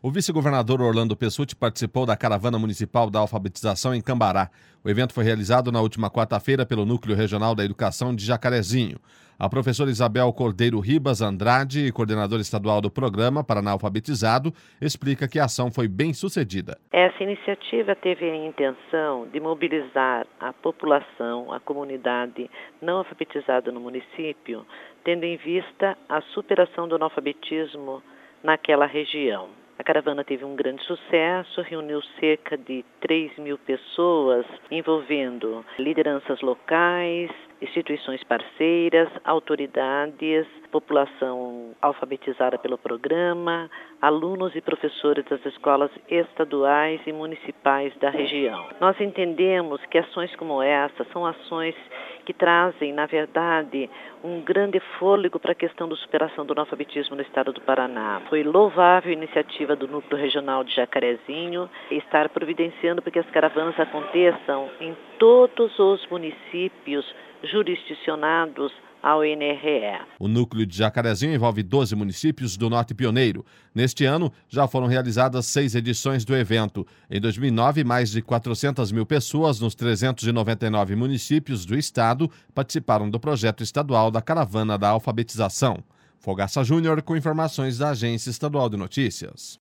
O vice-governador Orlando Pessutti participou da caravana municipal da alfabetização em Cambará. O evento foi realizado na última quarta-feira pelo Núcleo Regional da Educação de Jacarezinho. A professora Isabel Cordeiro Ribas Andrade, coordenadora estadual do programa Paraná Alfabetizado, explica que a ação foi bem sucedida. Essa iniciativa teve a intenção de mobilizar a população, a comunidade não alfabetizada no município, tendo em vista a superação do analfabetismo naquela região. A caravana teve um grande sucesso, reuniu cerca de 3.000 pessoas, envolvendo lideranças locais, instituições parceiras, autoridades, população alfabetizada pelo programa, alunos e professores das escolas estaduais e municipais da região. Nós entendemos que ações como essa são ações que trazem, na verdade, um grande fôlego para a questão da superação do analfabetismo no estado do Paraná. Foi louvável a iniciativa do Núcleo Regional de Jacarezinho estar providenciando para que as caravanas aconteçam em todos os municípios jurisdicionados ao NRE. O núcleo de Jacarezinho envolve 12 municípios do Norte Pioneiro. Neste ano, já foram realizadas 6 edições do evento. Em 2009, mais de 400.000 pessoas nos 399 municípios do estado participaram do projeto estadual da Caravana da Alfabetização. Fogaça Júnior com informações da Agência Estadual de Notícias.